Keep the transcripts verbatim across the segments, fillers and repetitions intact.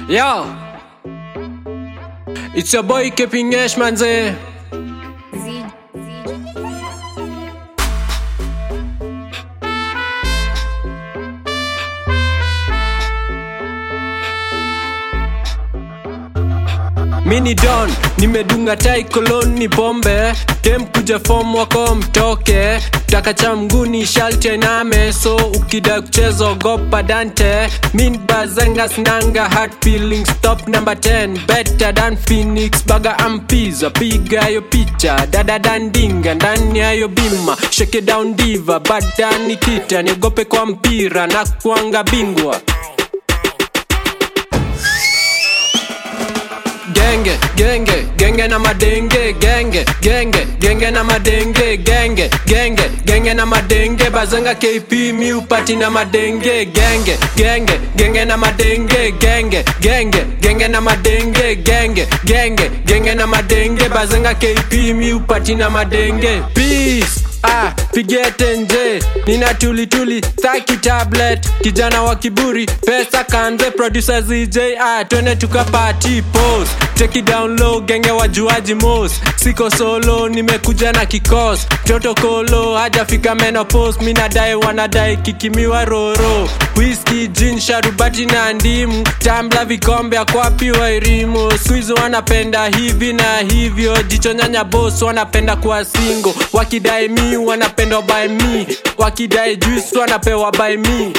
Yo, it's your boy Keeping Ash manze. Mini Don, nimedunga tai koloni bombe. Dem kuja form wako mtoke. Taka cha mguni shalti iname. So ukida kuchezo gopa dante. Min bazenga snanga heart feeling. Stop number ten, better than Phoenix. Baga ampiza, piga yo picha. Dada dandinga, ndani ya yo bima. Shake it down diva, badani kita. Niogope kwa mpira, na kuanga bingwa. Genge, genge, genge na madenge, genge, genge, genge na madenge, genge, genge, genge na madenge, bazanga K P mi upati na madenge, genge, genge, genge na madenge, genge, genge, genge na madenge, genge, genge, genge na madenge, bazanga K P mi upati na madenge. Peace. Ah, pigete nje, nina tuli tuli, thaki tablet, kijana wa kiburi, pesa kanze, producer Z J, ah, twende tuka party pose, take it down low, genge wajuaji mos, siko solo, nimekuja na kikos, joto kolo, hajafika menopause, minadai wanadai kikimiwa roro, whisky, gin, sharubati na ndimu, tambla vikombe akwapi wa irimu, squeeze wanapenda hivi na hivyo, jicho nyanya boss wanapenda kuwa single, wakidai mi wanapenda by me, wakidai juice wanapewa by me.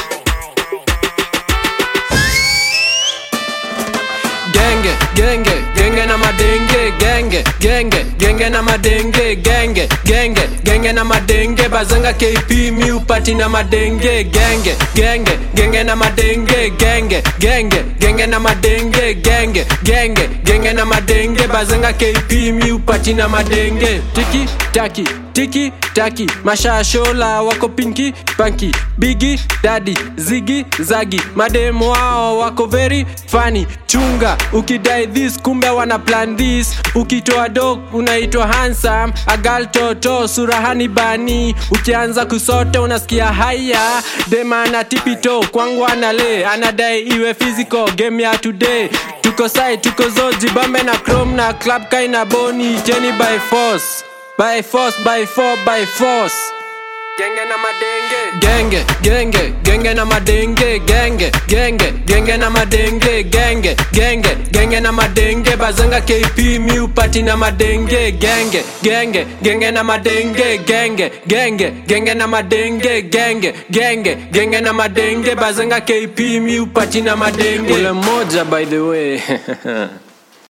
Genge, genge, genge na madenge, genge, genge, genge na madenge, genge, genge, genge na madenge, bazanga K P mi upati na madenge, genge, genge, genge na madenge, genge, genge, genge na madenge, genge, genge, genge na madenge, bazanga K P mi upati na madenge. Tiki taki, tiki taki, masha shola wako pinky panky, biggie daddy, ziggy zagi, mademo wao wako very funny, chunga ukidai this kumbe wana plan this, ukitoa dog unaitwa handsome, agal toto surahani bani, ukianza kusote unasikia haya, demana tipito kwangu anale, anadai iwe physical game ya today, tuko side tuko zoji bambe na chrome na club kaina boni, jeni by force, by force, by four, by force. Genge na madenge, genge, genge, genge na madenge, genge, genge, genge na madenge, genge, genge, genge na madenge, bazanga K P mi upati na madenge, genge, genge, genge na madenge, genge, genge, genge na madenge, genge, genge, genge na madenge, bazanga K P mi upati na madenge. Ule moja by the way.